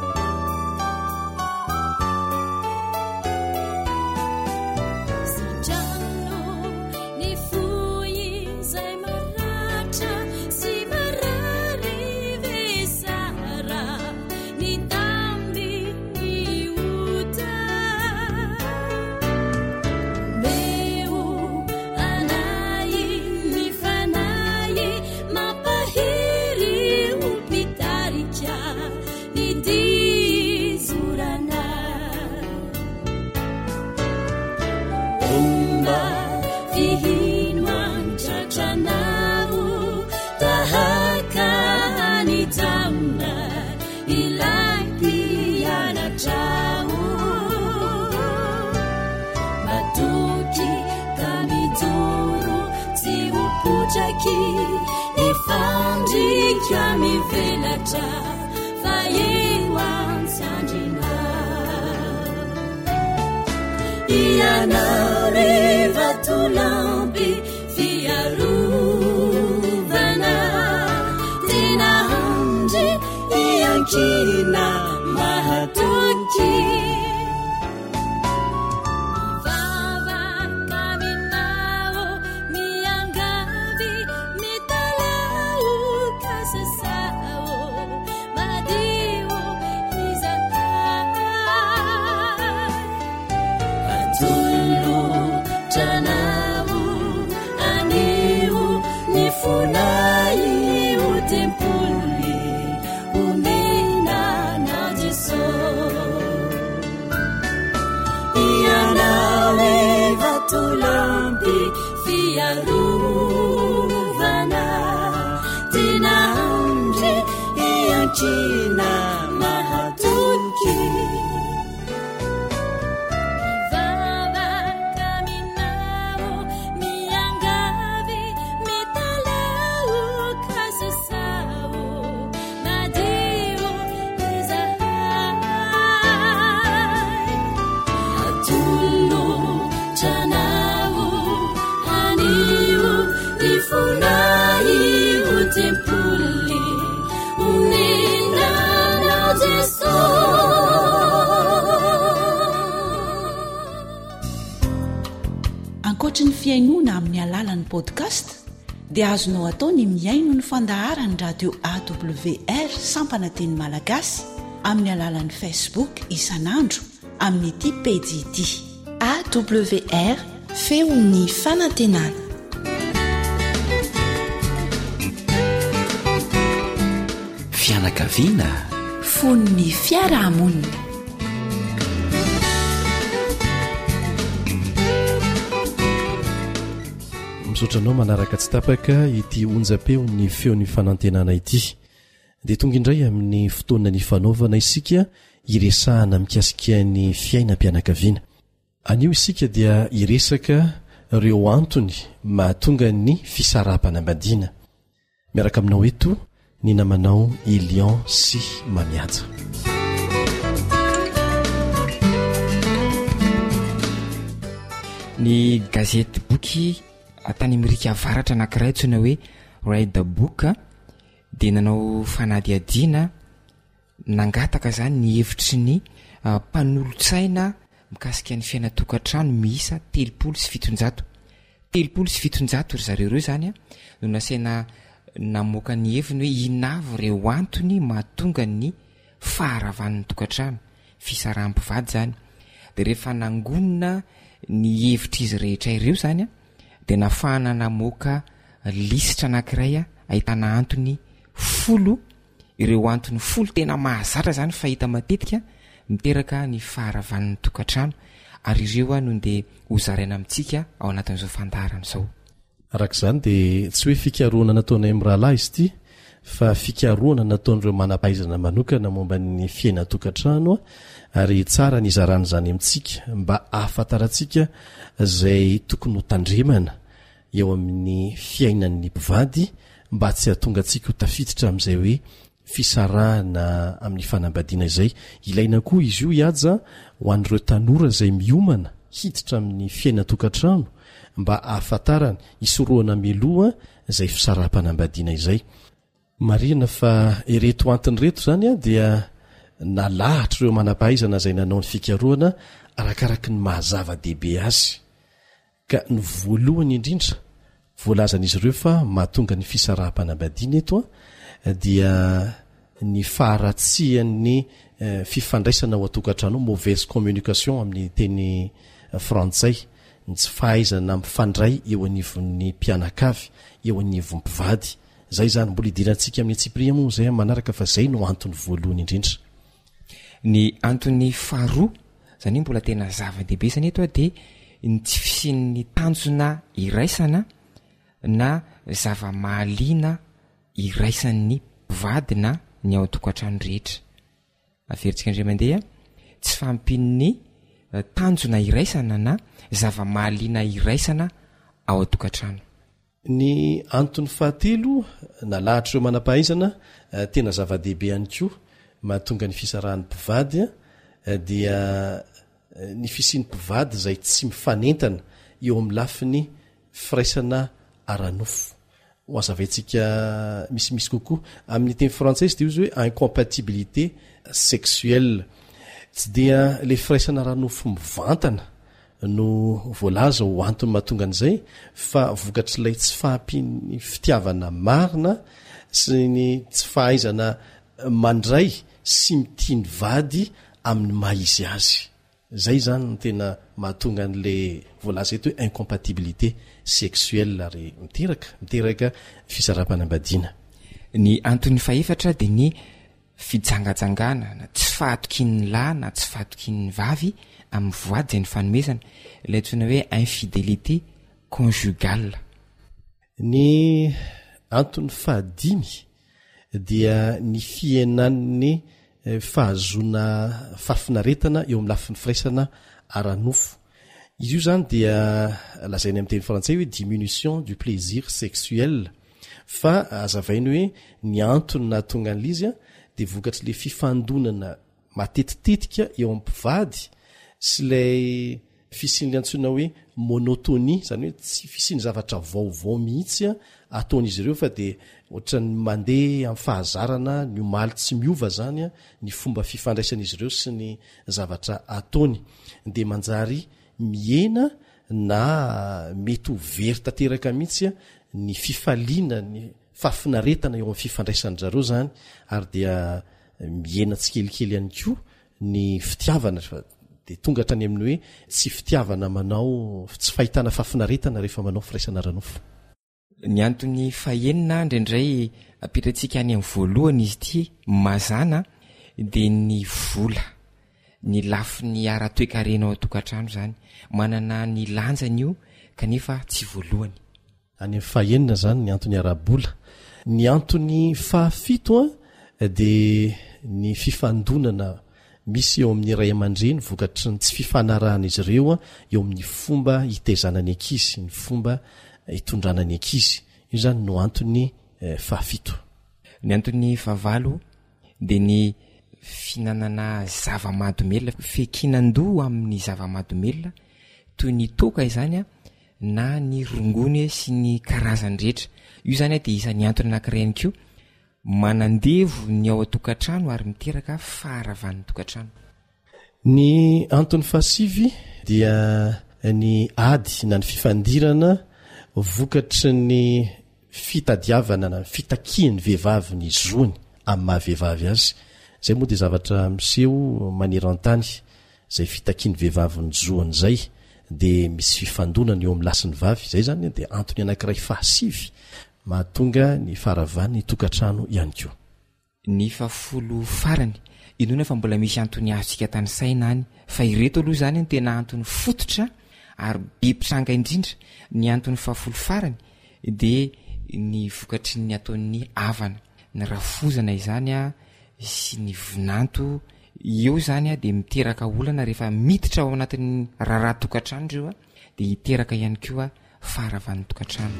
ankoatra ny fiainoana amin'ny alalan'ny podcast dia azonao atao ny miaino ny fandaharany radio AWR sampana teny malagasy amin'ny alalan'ny Facebook isanandro amin'ny ity pejy ity AWR feon'ny fanantenana. Fianakaviana fon'ny fiarahamonina. misaotranao manaraka tsy tapaka ity onjapeo ny feon'ny fanantenana ity dia tonga indray amin'ny fotoana ny fanaovana isika iresahana mikasikian'ny fiainam-pianakaviana. Anio isika dia iresaka ireo antony mahatonga ny fisarahampanambadiana. Miaraka aminao eto ny namanao Elion sy Mamiaja. Ny gazety boky tany Amerika avaratra anankiray tsona hoe Read the Book dia nanao fanadihadiana nangataka zany ny hevitry ny mpanolotsaina mikasika ny fiainatokantrano miisa 370 ry zareo reo zany no nasaina namoaka ny heviny hoe inavo ireo antony mahatonga ny faharavan'ny tokantrano fisarahampivady zany dia rehefa nangonina ny hevitra izy rehetra ireo zany dia nafahana namoaka lisitra anankiray ahitana antony 10 ireo antony 10 tena mahazatra zany fahita matetika miteraka ny faharavan'ny tokantrano ary ireo a no de hozaraina amintsika ao anatin'izao fandarana zao. Arak'izany de tsy hoe fikaroana nataonay amin'ny rahalahy izy ity fa fikaroana nataon'ireo manam-pahaizana manokana momba ny fiaina tokantrano ary tsara ny izarana izany amintsika mba ahafantarantsika zay tokony ho tandremana eo amin'ny fiainan'ny mpivady mba tsy hahatonga antsika ho tafiditra amin'izay hoe fisarahana amin'ny fanambadiana izay. Ilaina koa izy io hiaja ho an'ireo tanora zay miomana hiditra amin'ny fiaina tokantrano mba ahafantarana isoroana miloha zay fisaraha-panambadiana izay. Marina fa ireto antiny reto zany a dia nalahatra ireo manam-pahaizana zay nanao ny fikaroana arakaraky ny mahazava-dehibe azy ka ny voalohany indrindra voalazan'izy ireo fa mahatonga ny fisaraha-panambadiana eto a dia ny faharatsian'ny fifandraisana ao atokantrano, mauvaise communication amin'ny teny frantsay, ny tsy fahaizana mifandray eo anivon'ny mpianakavy eo anivon'ny mpivady. Zay zany mbola idirantsika amin'ny tsipria moa zay manaraka fa zay no antony voalohany indrindra. Ny antony faharoa zany mbola tena zava-dehibe zany eto de ny tsy fisian'ny tanjona iraisana na zava-mahaliana iraisan'ny mpivady na ny ao tokantrano rehetra. Averitsika indray mandeha tsy fampin'ny tanjona iraisana na zava-mahaliana iraisana ao tokantrano. Ny antony fahatelo nalahatra ireo manam-pahaizana tena zava-dehibe ihany koa mahatonga ny fisarahan'ny mpivady dia ny fisian'ny mpivady zay tsy mifanentana eo amin'ny lafiny firaisana aranofo. Hoazavaintsika misimisy kokoa amin'ny teny frantsay izy dia izy hoe incompatibilité sexuelle, tsy dia le firaisana aranofo mivantana no voalaza ho antony mahatonga an'izay fa vokatr'ilay tsy fahampiany fitiavana marina sy ny tsy fahaizana mandray sy mitiany vady amin'ny maha-izy azy. Zay zany no tena mahatonga an'le voalaza eto hoe incompatibilité sexuelle ary miteraka fisaraha-panambadiana. Ny antony faefatra de ny fijangajangana na tsy fahatokin'ny lahy na tsy fahatokin'ny vavy amin'ny voady zay ny fanomezana, ilay antsoina hoe infidélité conjugale. Ny antony fahadimy dia ny fiainan'ny fahazona fafinaretana eo amin'ny lafin'ny firaisana aranofo. Izy io zany dia lazainy amin'ny teny frantsay hoe diminution du plaisir sexuel, fa azavainy hoe ny antony nahatonga an'izy de vokatry le fifandonana matetitetika eo amin'ny mpivady sy lay fisian'le antsoina hoe monotonie, zany hoe tsy fisiany zavatra vaovao mihitsy ataon'izy ireo fa de ohatrany mandeha amin'ny fahazarana ny omaly tsy miova zany ny fomba fifandraisan'izy ireo sy ny zavatra ataony, de manjary miena na mety ho very tanteraka mihitsy ny fifaliana ny fafinaretana eo amin'ny fifandraisan'ny zareo zany, ary dia miena tsy kelikely ihany koa ny fitiavana de tonga hatrany amin'ny hoe tsy fitiavana manao tsy fahitana fafinaretana rehefa manao firaisana ranofo. Ny antony fahenina indraindray apetratsika any amin'ny voalohany izy ity mazana de ny vola, ny lafi ny ara-toekarena ao tokantrano zany manana ny lanjany io kanefa tsy voalohany. Any amin'ny fahenina zany ny antony ara-bola. Ny antony fahafito de ny fifandonana misy eo amin'ny ray aman-dreny vokatry ny tsy fifanarahana izy ireo eo amin'ny fomba hitaizanany ankizy, ny fomba hitondranany ankizy. Io zany no antony fahafito. Ny antony fahavalo de ny finanana zava-mahadomelona, fekinan-doha amin'ny zava-mahadomelona toy ny toka izany na ny rongony sy ny karazany rehetra. Io zany de isan'ny antony anankiray ihany koa manandevo ny ao atokantrano ary miteraka faharavan'ny tokantrano. Ny antony fahasivy dia ny ady na ny fifandirana vokatry ny fitadiavana na fitakian'ny vehivavy ny zoany amin'ny maha-vehivavy azy. Zay moa de zavatra miseho maneran-tany, zay fitakian'ny vehivavy ny zoany zay de misy fifandonana eo amin'ny lasin'ny vavy. Zay zany de antony anankiray fahasivy mahatonga ny faharavan'ny tokantrano ihany koa. Ny fafolo farany inona fa mbola misy antony azosika tany saina any fa ireto aloha zany no tena antony fototra ary be mpitranga indrindra ny antony fahafolo farany dia ny vokatry ny ataon'ny avana ny rafozana izany a sy ny vinanto eo zany a dia miteraka olana rehefa miditra ao anatin'ny raharaha tokantrano ireo a dia hiteraka ihany koa faravan'ny tokantrano.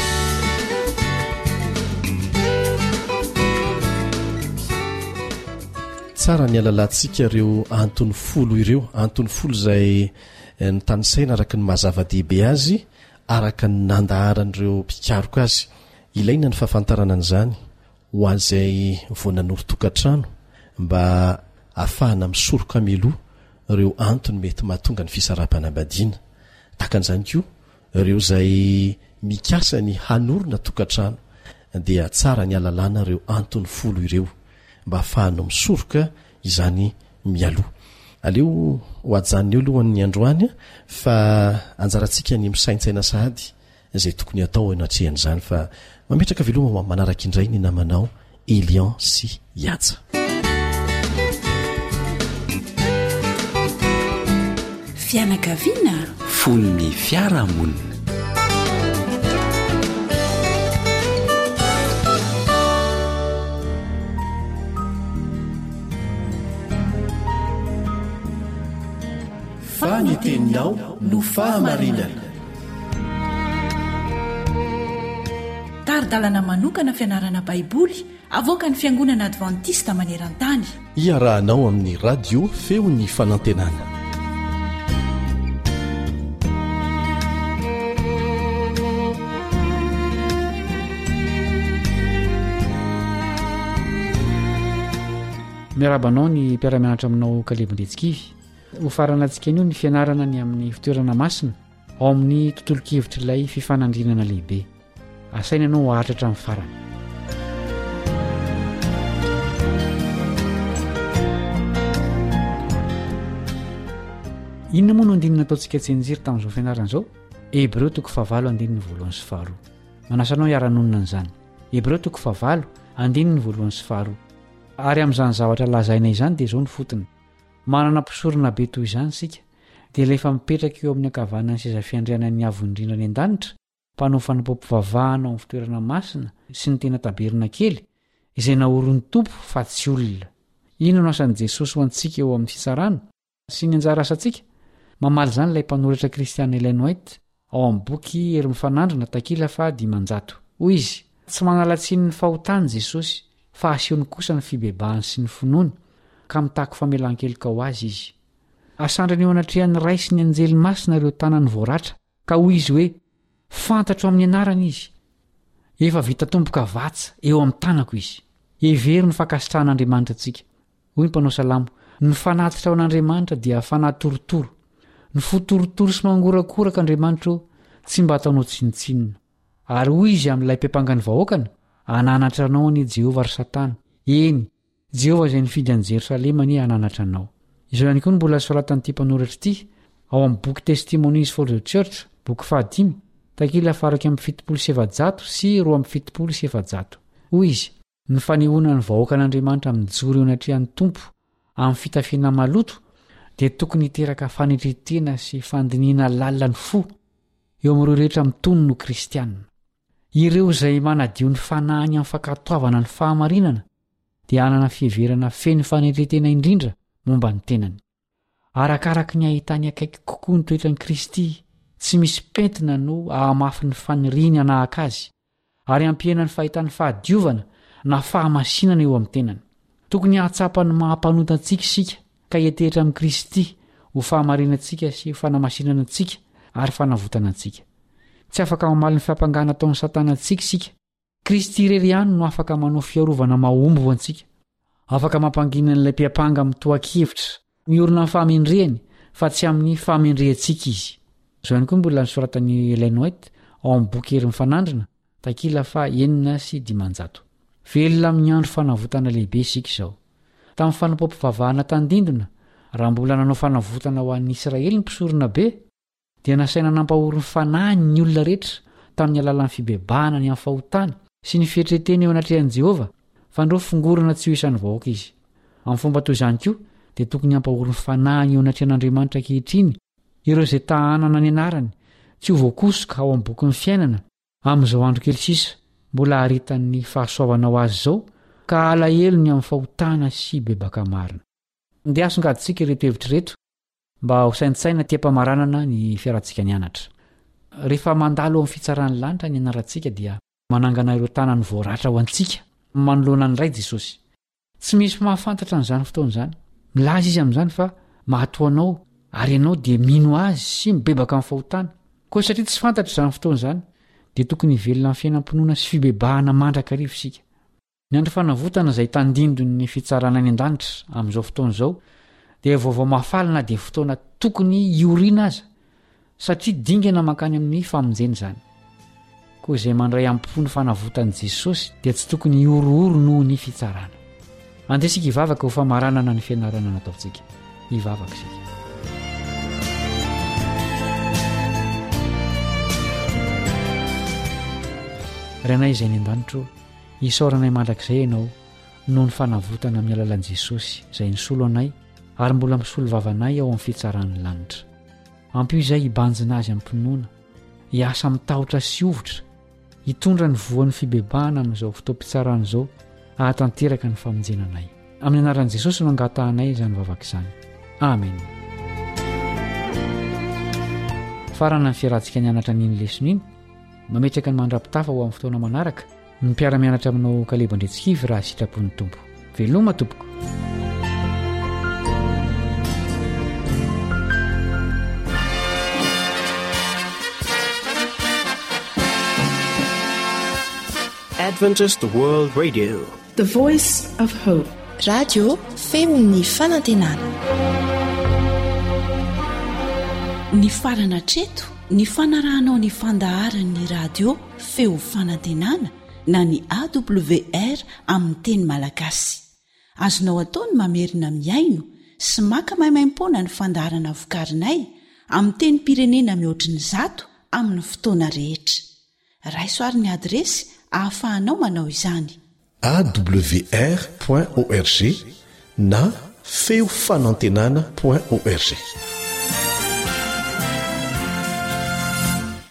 tsara ny alalantsika ireo antony folo ireo antony folo izay ny tanysaina araka ny mahazava-dehibe azy araka ny nandaharan'ireo mpikaroka azy. ilaina ny fahafantarana an'izany ho azay voananoro tokantrano mba ahafahana misoroka meloha ireo antony mety mahatonga ny fisarapanambadiana. takan'izany koa ireo izay mikasa ny hanorona tokantrano dia tsara ny alalana ireo antony folo ireo mba hahafahanao misoroka izany mialoha. aleo ho ajanony eo lohan'ny androany fa anjarantsika ny misaintsaina sahady izay tokony atao anatrehan'izany fa mametraka veloma manaraka indray ny namanao Elian sy Yatsa. Fianakaviana fon'ny fiarahamonina. Faniteninao no fahamarinana. Taridalana manokana fianarana baiboly avoaka ny fiangonana adventista maneran-tany. Iarahanao amin'ny radio feon'ny fanantenana. miarabanao ny mpiaramianatra aminao Kalebondetsikivy. ho faranantsika anio ny fianarana ny amin'ny fitoerana masina ao amin'ny tontolo-kevitra ilay fifanandrinana lehibe. Asaina ianao ho atratra amin'ny farany. Inona moa no andinina ataontsika tsenjiry tamin'izao fianarana izao? Hebreo 9:1-2. Manasanao hiara-nonina an'izany. Hebreo 9:1-2. Ary amin'izany zavatra lazaina izany dia izao ny fotony. Manana mpisorona be toy izany sika dia rehefa mipetraka eo amin'ny ankavanana ny seza fiandrianan'ny avondrindra ny an-danitra, mpanao fanampom-pivavahana ao amin'ny fitoerana masina sy ny tena taberina kely izay naoron'ny tompo fa tsy olona. Ino no asan'i Jesosy ho antsika eo amin'ny fitsarana sy ny anjara asantsika? Mamaly izany ilay mpanoratra Kristiana Ellen White ao amin'ny boky Hery Mifanandrina takila 500. Hoy izy, tsy manalatsiny ny fahotany Jesosy fa asehony kosa ny fibebahany sy ny finoany ka mitako famelan-keloka ho azy izy. Asandrany eo anatrehan'ny ray sy ny anjely masina ireo tanany voaratra ka hoy izy hoe, fantatro amin'ny anarana izy. Efa vita tomboka vatsa eo amin'ny tanako izy. Hevery ny fankasitrahan'Andriamanitra antsika. Hoy ny mpanao salamo, ny fanatitra ao an'Andriamanitra dia fanatorotoro. Ny fotorotoro sy mangorakoraka Andriamanitra tsy mba ataonao tsinitsinina. Ary hoy izy amin'ilay mpiampangany vahoakana, ananatra anao ny Jehova ry Satana. Eny, Jehova izay nifidy an'i Jerosalema ny ananatra anao. Izao ihany koa no mbola soratan'ity mpanoratra ity ao amin'ny boky Testimonies for the Church, boky 5, takila 2:700 sy 2:700. Hoy izy, ny fanehoana ny vahoakan'Andriamanitra amin'ny joro eo anatrehan'ny tompo amin'ny fitafiana maloto dia tokony hiteraka fanetretena sy fandiniana lalina fo eo amin'ireo rehetra mitony no kristianina. Ireo izay manadio ny fanahany amin'ny fankatoavana ny fahamarinana dia hanana fiheverana feno fanetretena indrindra momba ny tenany. Arakaraka ny ahitany akaiky kokoa ny toetran'i Kristy, tsy misy pentina no ahamafy ny faniriany anahaka azy, ary ampiena ny fahitany fahadiovana na fahamasinana eo amin'ny tenany. Tokony hahatsapa ny mahampanontantsika isika ka hietehitra amin'i Kristy ho fahamarinantsika sy ho fanamasinana antsika ary fanavotana antsika. Tsy afaka mamaly ny fiampangana ataon'ny Satana antsika isika. Kristy irery ihany no afaka manao fiarovana mahomby ho antsika. Afaka mampangina n'ilay mpiampanga mitohan-kevitra miorina amin'ny fahamendrehany fa tsy amin'ny fahamendrehantsika izy. Izao ihany koa mbola nisoratan'i Ellen White ao amin'ny boky Hery Mifanandrina takila 4:500. Velona amin'ny andro fanavotana lehibe isika izao. Tamin'ny fanampom-pivavahana tandindona, raha mbola nanao fanavotana ho an'ny Israely ny mpisorona be, dia nasaina nampahoro ny fanahiny ny olona rehetra tamin'ny alalan'ny fibebahana ny amin'ny fahotany sy ny fietreteny eo anatrehan'i Jehova, fa ndreo fingorana tsy ho isan'ny vahoaka izy. amin'ny fomba toy izany koa dia tokony hampahorony fanahiny eo anatrehan'andriamanitra kehitriny ireo izay tahanana ny anarany tsy ho voakosoka ao amin'ny boky ny fiainana amin'izao andro kely sisa mbola haritan'ny fahasoavana ho azy izao ka alahelo ny amin'ny fahotana sy bebaka marina. Ndia asongadintsika ireto hevitra reto mba ho saintsaina tiam-pamaranana ny fiarantsika ny anatra. Rehefa mandalo amin'ny fitsarany lanitra ny anarantsika dia manangana ireo tanany voaratra ho antsika manoloana ny ray Jesosy. Tsy misy mahafantatra n'izany fotoana izany. Milaza izy amin'izany fa mahatoanao ary ianao dia mino azy sy mibebaka amin'ny fahotana. Koa satria tsy fantatra izany fotoana izany dia tokony hivelona amin'ny fiainam-pinoana sy fibebahana mandrakarivo isika. Ny andro fanavotana izay tandindon'ny fitsarana any an-danitra amin'izao fotoana izao dia vaovao mafalina dia fotoana tokony hioriana aza satria dingana mankany amin'ny famonjena izany. Koa izay mandray am-po ny fanavotan'i Jesosy dia tsy tokony hiorooro noho ny fitsarana. Andesika hivavaka ho famaranana ny fianarana nataontsika. Hivavaka isika. Ranay izay ny an-danitro, isaoranay mandrakizay ianao noho ny fanavotana amin'ny alalan'i Jesosy izay nisolo anay ary mbola misolo vavanay ao amin'ny fitsaran'ny lanitra. Ampio izay hibanjina azy am-pinoana, hiasa mitahotra sy ovotra, hitondra ny voan'ny fibebahana amin'izao fotoam-pitsarana izao ahatanteraka ny famonjenanay. Amin'ny anaran'i Jesosy no angatahanay izany vavaka izany. Amen. Farana ny fiarantsika nianatra n'iny lesona iny, mametraka ny mandrapitafa ho amin'ny fotoana manaraka ny mpiara-mianatra aminao Kalebo Andretsikivy raha sitrapon'ny Tompo. Veloma tompoko. Adventist World Radio, the voice of hope. Radio feon'ny fanantenana. Ny farana treto, ny fanarahanao ny fandaharan'ny radio feo fanantenana na ny AWR amin'ny teny malagasy. Azonao ataony mamerina miaino sy maka maimaim-pona ny fandaharana vokarinay amin'ny teny pirenena mihoatriny 100 amin'ny fotoana rehetra. Raisoaryn'ny adresy ahafahanao manao izany. awr.org na feofanantenana.org.